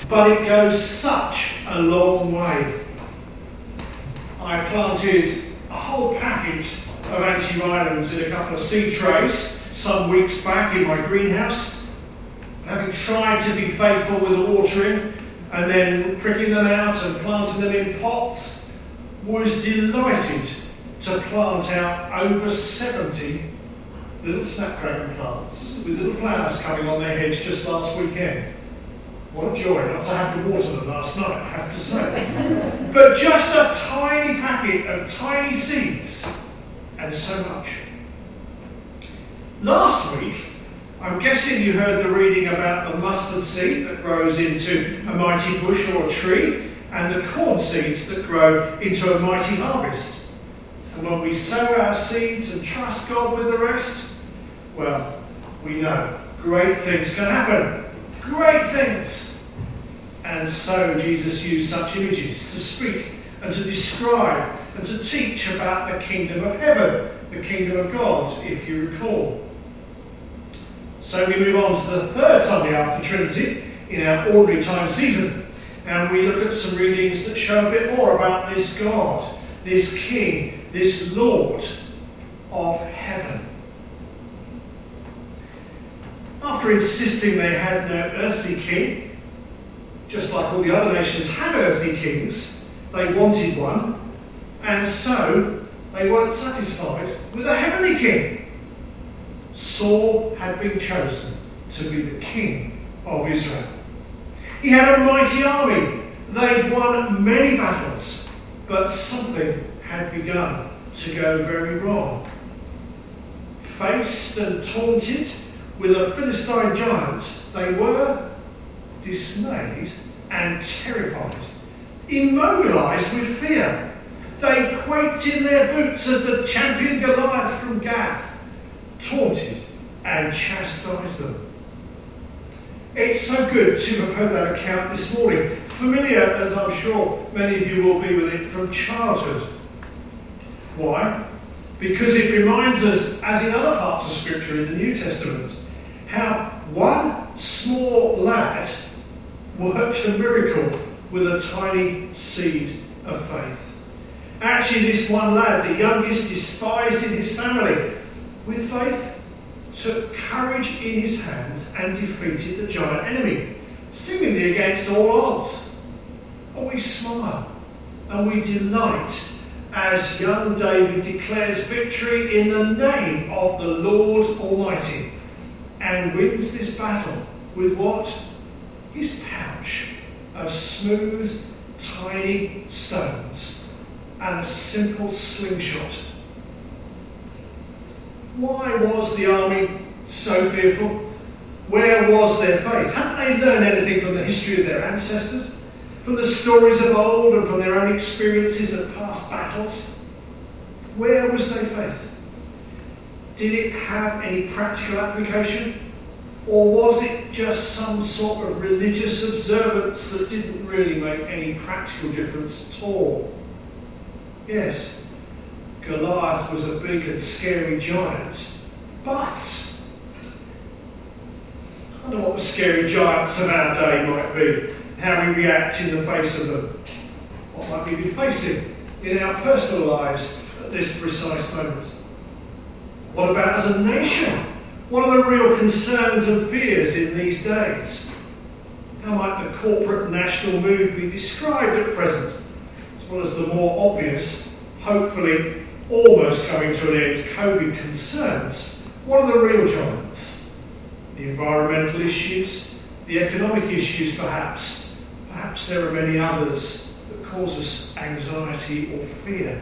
but it goes such a long way. I planted a whole packet of antirrhinums in a couple of seed trays some weeks back in my greenhouse. Having tried to be faithful with the watering and then pricking them out and planting them in pots, was delighted to plant out over 70 little snapdragon plants with little flowers coming on their heads just last weekend. What a joy not to have to water them last night, I have to say. But just a tiny packet of tiny seeds, and so much. Last week, I'm guessing you heard the reading about the mustard seed that grows into a mighty bush or a tree, and the corn seeds that grow into a mighty harvest. And when we sow our seeds and trust God with the rest, well, we know great things can happen. Great things. And so Jesus used such images to speak and to describe and to teach about the kingdom of heaven, the kingdom of God, if you recall. So we move on to the third Sunday after Trinity in our ordinary time season. And we look at some readings that show a bit more about this God, this King, this Lord of heaven. After insisting they had no earthly king, just like all the other nations had earthly kings, they wanted one, and so they weren't satisfied with a heavenly king. Saul had been chosen to be the king of Israel. He had a mighty army. They'd won many battles, but something had begun to go very wrong. Faced and taunted with a Philistine giant, they were dismayed and terrified, immobilised with fear. They quaked in their boots as the champion Goliath from Gath taunted and chastised them. It's so good to have heard that account this morning, familiar as I'm sure many of you will be with it from childhood. Why? Because it reminds us, as in other parts of Scripture in the New Testament, how one small lad worked a miracle with a tiny seed of faith. Actually, this one lad, the youngest, despised in his family, with faith, took courage in his hands and defeated the giant enemy, seemingly against all odds. And we smile and we delight as young David declares victory in the name of the Lord Almighty and wins this battle with what? His pouch of smooth, tiny stones and a simple slingshot. Why was the army so fearful? Where was their faith? Hadn't they learned anything from the history of their ancestors? From the stories of old and from their own experiences of past battles? Where was their faith? Did it have any practical application? Or was it just some sort of religious observance that didn't really make any practical difference at all? Yes, Goliath was a big and scary giant, but I don't know what the scary giants of our day might be, how we react in the face of them. What might we be facing in our personal lives at this precise moment? What about as a nation? What are the real concerns and fears in these days? How might the corporate national mood be described at present, as well as the more obvious, hopefully almost coming to an end, COVID concerns? What are the real giants? The environmental issues, the economic issues perhaps. Perhaps there are many others that cause us anxiety or fear.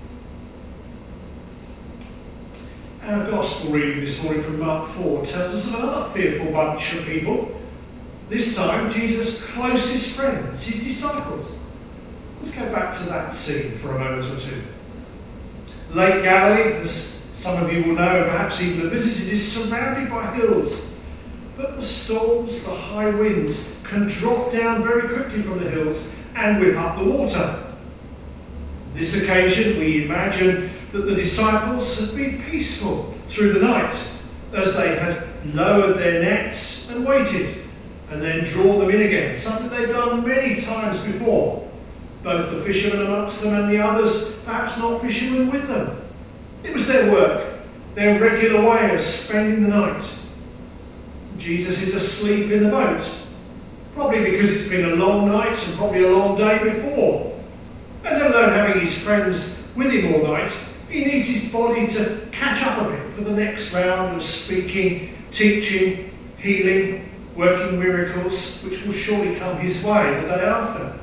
Our gospel reading this morning from Mark 4 tells us of another fearful bunch of people. This time, Jesus' closest friends, his disciples. Let's go back to that scene for a moment or two. Lake Galilee, as some of you will know, perhaps even have visited, is surrounded by hills. But the storms, the high winds, can drop down very quickly from the hills and whip up the water. This occasion, we imagine that the disciples had been peaceful through the night as they had lowered their nets and waited, and then draw them in again, something they've done many times before, both the fishermen amongst them and the others, perhaps not fishermen with them. It was their work, their regular way of spending the night. Jesus is asleep in the boat, probably because it's been a long night and probably a long day before. And let alone having his friends with him all night, he needs his body to catch up a bit for the next round of speaking, teaching, healing, working miracles, which will surely come his way the day after.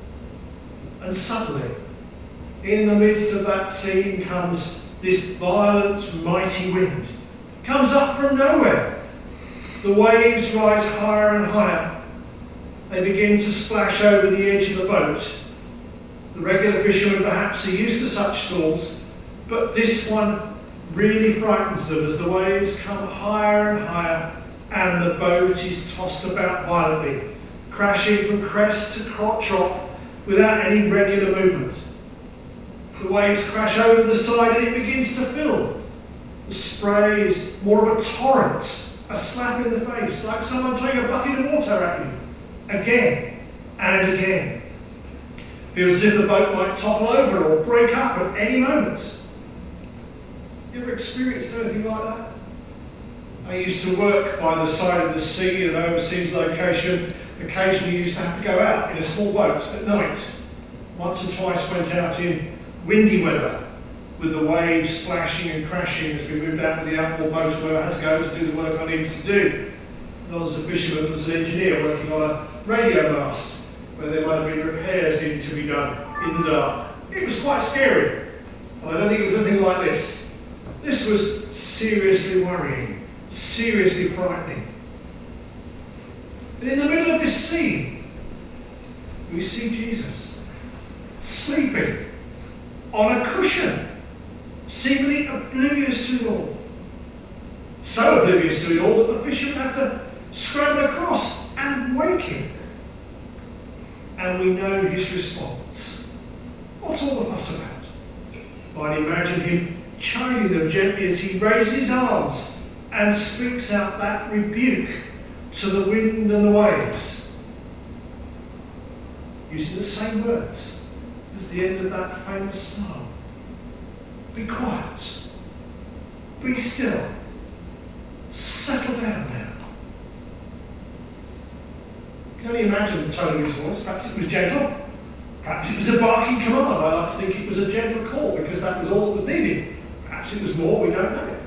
And suddenly, in the midst of that scene comes this violent, mighty wind. It comes up from nowhere. The waves rise higher and higher. They begin to splash over the edge of the boat. The regular fishermen perhaps are used to such storms, but this one really frightens them as the waves come higher and higher and the boat is tossed about violently, crashing from crest to trough without any regular movement. The waves crash over the side and it begins to fill. The spray is more of a torrent, a slap in the face, like someone throwing a bucket of water at you, again and again. Feels as if the boat might topple over or break up at any moment. You ever experienced anything like that? I used to work by the side of the sea in an overseas location. Occasionally used to have to go out in a small boat at night. Once or twice went out in windy weather with the waves splashing and crashing as we moved out to the outboard boat where I had to go to do the work I needed to do. Not as a fisherman, but as an engineer working on a radio mast where there might have been repairs needed to be done in the dark. It was quite scary. And I don't think it was anything like this. This was seriously worrying, seriously frightening. And in the middle of this scene, we see Jesus sleeping on a cushion, seemingly oblivious to it all. So oblivious to it all that the fishermen have to scramble across and wake him. And we know his response. What's all the fuss about? Might imagine him chiding them gently as he raises his arms and speaks out that rebuke to the wind and the waves, using the same words as the end of that famous psalm. Be quiet. Be still. Settle down now. You can only imagine the tone of his voice. Perhaps it was gentle. Perhaps it was a barking command. I like to think it was a gentle call because that was all that was needed. Perhaps it was more, we don't know.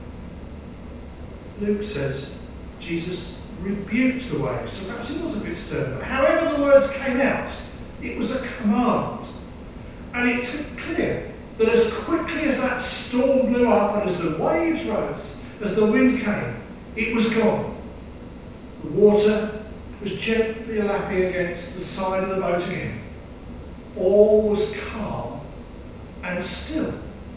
Luke says Jesus rebuked the waves, so perhaps it was a bit stern. But however the words came out, it was a command. And it's clear that as quickly as that storm blew up and as the waves rose, as the wind came, it was gone. The water was gently lapping against the side of the boat again. All was calm and still.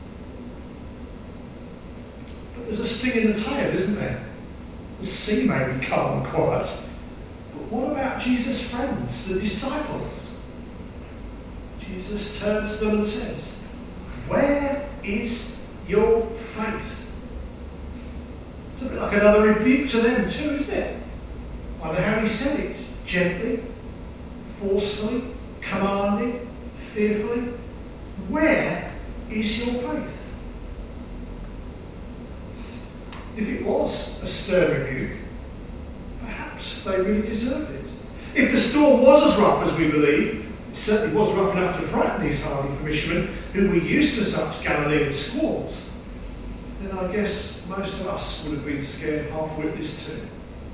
But there's a sting in the tail, isn't there? The sea may be calm and quiet, but what about Jesus' friends, the disciples? Jesus turns to them and says, "Where is your faith?" It's a bit like another rebuke to them too, isn't it? I wonder how he said it. Gently, forcefully, commanding, fearfully. Where is your faith? If it was a stern rebuke, perhaps they really deserved it. If the storm was as rough as we believe, it certainly was rough enough to frighten these hardy fishermen who were used to such Galilean squalls, then I guess most of us would have been scared half-witness too.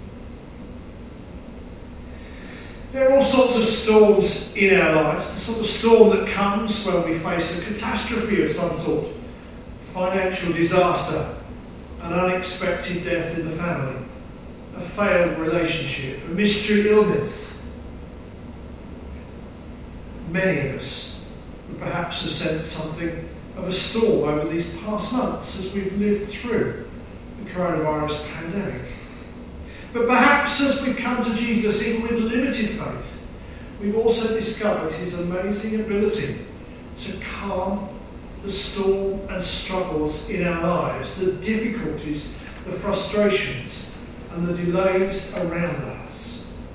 There are all sorts of storms in our lives. The sort of storm that comes when we face a catastrophe of some sort, financial disaster, an unexpected death in the family, a failed relationship, a mystery illness. Many of us would perhaps have sensed something of a storm over these past months as we've lived through the coronavirus pandemic. But perhaps as we've come to Jesus, even with limited faith, we've also discovered his amazing ability to calm the storm and struggles in our lives, the difficulties, the frustrations, and the delays around us.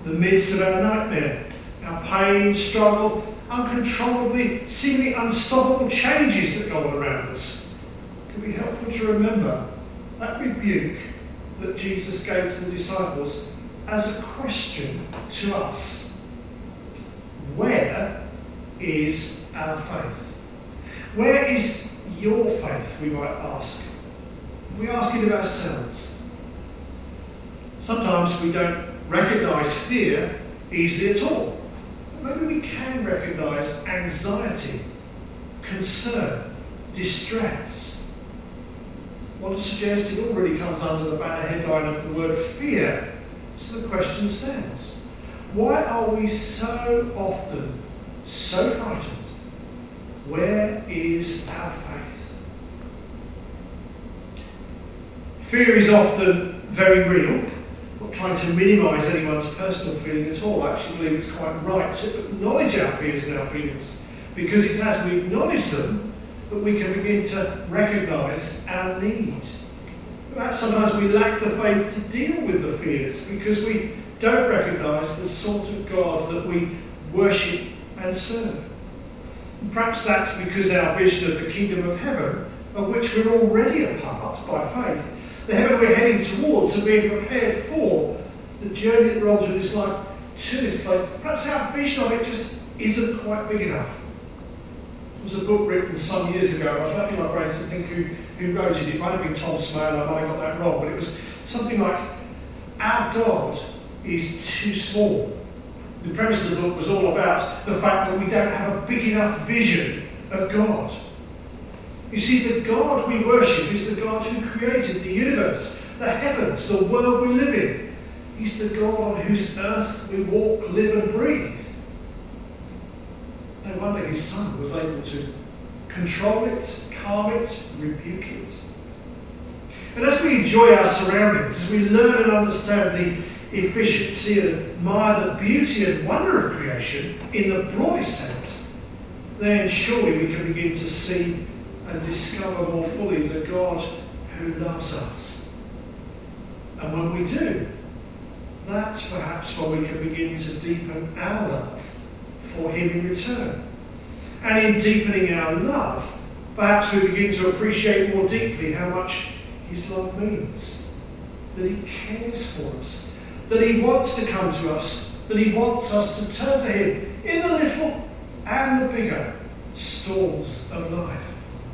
the midst of our nightmare, our pain, struggle, uncontrollably, seemingly unstoppable changes that go on around us, it can be helpful to remember that rebuke that Jesus gave to the disciples as a question to us. Where is our faith? Where is your faith, we might ask? We ask it of ourselves. Sometimes we don't recognise fear easily at all. But maybe we can recognise anxiety, concern, distress. What I suggest it all really comes under the banner headline of the word fear. So the question stands. Why are we so often so frightened? Where is our faith? Fear is often very real. Not trying to minimise anyone's personal feeling at all. I actually believe it's quite right to acknowledge our fears and our feelings, because it's as we acknowledge them that we can begin to recognise our need. Perhaps sometimes we lack the faith to deal with the fears because we don't recognise the sort of God that we worship and serve. And perhaps that's because our vision of the kingdom of heaven, of which we're already a part by faith, the heaven we're heading towards and being prepared for, the journey that we're on through this life to this place, perhaps our vision of it just isn't quite big enough. There was a book written some years ago. I was racking my brains to think who wrote it. It might have been Tom Smail, I might have got that wrong, but it was something like, our God is too small. The premise of the book was all about the fact that we don't have a big enough vision of God. You see, the God we worship is the God who created the universe, the heavens, the world we live in. He's the God on whose earth we walk, live and breathe. No wonder his son was able to control it, calm it, rebuke it. And as we enjoy our surroundings, as we learn and understand the efficiency and admire the beauty and wonder of creation in the broadest sense, then surely we can begin to see and discover more fully the God who loves us. And when we do, that's perhaps when we can begin to deepen our love for him in return. And in deepening our love, perhaps we begin to appreciate more deeply how much his love means. That he cares for us, that he wants to come to us, that he wants us to turn to him in the little and the bigger storms of life.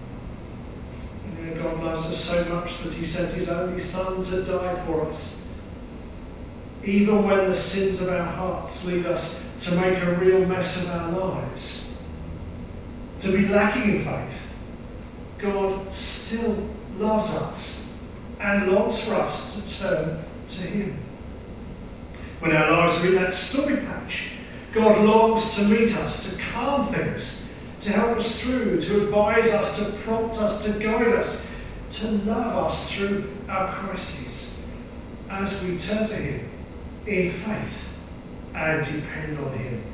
God loves us so much that he sent his only son to die for us. Even when the sins of our hearts lead us to make a real mess of our lives, to be lacking in faith, God still loves us and longs for us to turn to him. When our lives are in that stormy patch, God longs to meet us, to calm things, to help us through, to advise us, to prompt us, to guide us, to love us through our crises as we turn to him in faith and depend on him.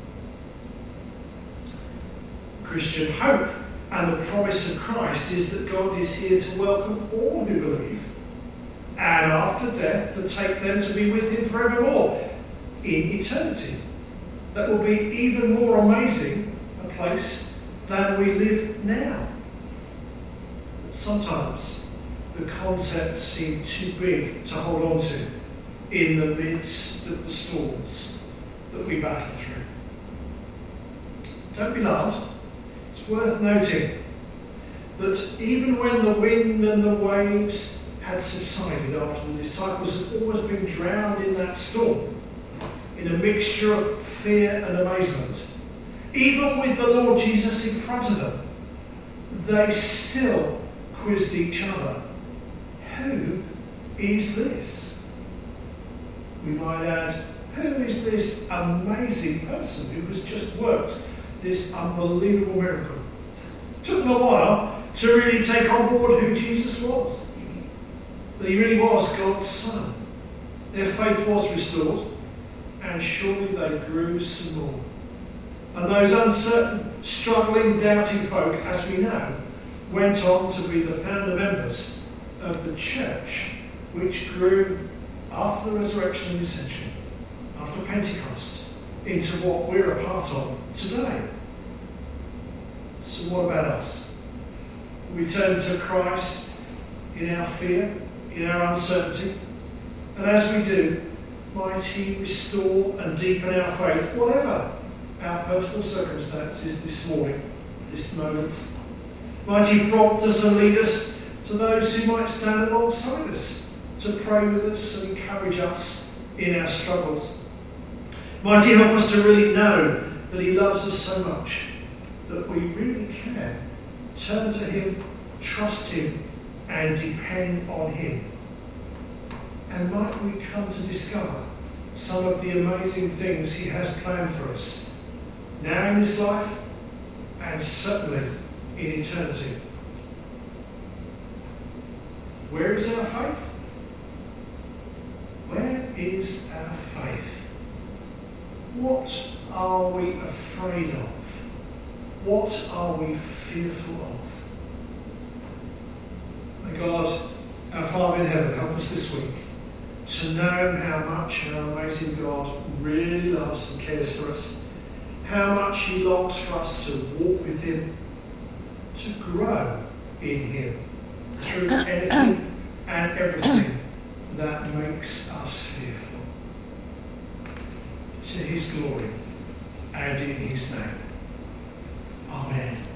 Christian hope and the promise of Christ is that God is here to welcome all who believe, and after death to take them to be with him forevermore in eternity. That will be even more amazing a place than we live now. But sometimes the concepts seem too big to hold on to in the midst of the storms that we battle through. Don't be alarmed. It's worth noting that even when the wind and the waves had subsided after the disciples had almost been drowned in that storm, in a mixture of fear and amazement, even with the Lord Jesus in front of them, they still quizzed each other. Who is this? We might add, who is this amazing person who has just worked this unbelievable miracle? It took them a while to really take on board who Jesus was. That he really was God's Son. Their faith was restored, and surely they grew some more. And those uncertain, struggling, doubting folk, as we know, went on to be the founder members of the church, which grew after the resurrection and ascension, after after Pentecost into what we're a part of today. So what about us? We turn to Christ in our fear, in our uncertainty, and as we do, might he restore and deepen our faith, whatever our personal circumstances this morning, this moment. Might he prompt us and lead us to those who might stand alongside us, to pray with us and encourage us in our struggles. Might he help us to really know that he loves us so much that we really can turn to him, trust him, and depend on him. And might we come to discover some of the amazing things he has planned for us, now in this life, and certainly in eternity. Where is our faith? Where is our faith? What are we afraid of? What are we fearful of? May God, our Father in heaven, help us this week to know how much our amazing God really loves and cares for us, how much he longs for us to walk with him, to grow in him through anything and everything that makes us fearful. To his glory and in his name. Amen.